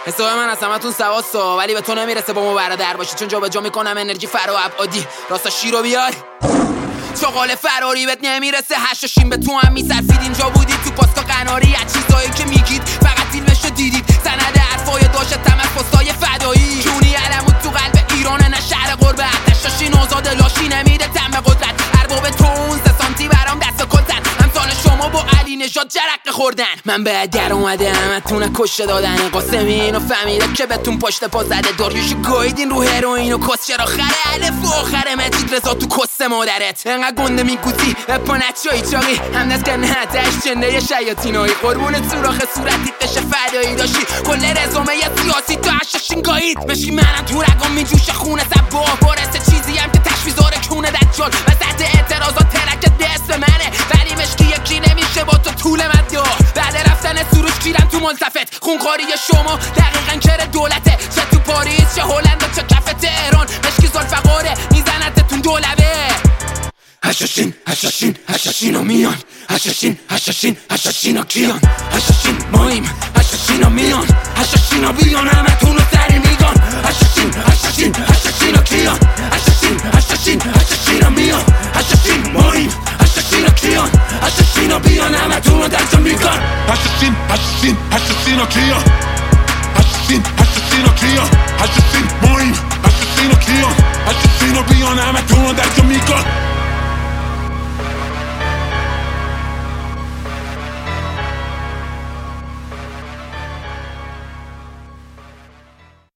حساب من از همتون سواسا، ولی به تو نمیرسه با ما برادر باشی، چون جا به جا میکنم انرژی فرا و ابعادی. راستا شیرو بیار چاقال فراری بهت نمیرسه، هشاشین به تو هم میصرفید. اینجا بودید تو پاستا قناری، از چیزایی که میگید فقط فیلمشو دیدید. سند حرفای داشتم از پستای فدایی، جونی علمود تو قلب ایرانه نه شهر غربت. هشاشین آزاد لاشی نمیده تم به قدرت، ارباب تو اون 3 سانتی برام دست کلتن. امثال شما با علی نژاد جرقه خوردن. من به در اومده همتونه کشته دادن، قاسمی اینو فهمیده که بهتون پشت پا زده. داریوشو گایدین رو هروئین و کس چرا خره الف و آخره. مجید رضا تو کس مادرت انقدر گنده میکوتی اپا نچایی چاقی هم دست که نه تش چنده شیاطینایی. قربون سوراخ صورتی قش فدایی داشتی، کل رزومه سیاسی تو هشاشین گایید. مشکی منم تو رگام میجوشه خونه سبا، بارسه چیزی هم که تشویزاره کونه دجال. وسط اعتراضات ترکت به اسم منه، ولی مشکی یکی نمیشه با تو طول مدیا. بعد رفتن سروش گیرم تو ملتفت، خونخواری شما دقیقاً کر دولته. چه تو پاریس چه هلند و چه کف تهران، مشکی زلفقاره میزنتتون دولبه. هشاشین هشاشین هشاشینا میان، هشاشین هشاشین هشاشینا کیان، هشاشین ماییم هشاشینا میان، هشاشینا بیان همتون رو سری میگان. هشاشین هشاشین هشاشینا کیان، هشاشین هشاشین هشاشینا میان، هشاشین ماییم هشاشینا کیان، هشاشینا بیان همتون رو درجا میگان. هشاشین هشاشین هشاشینا کیان، هشاشین هشاشینا کیان، هشاشین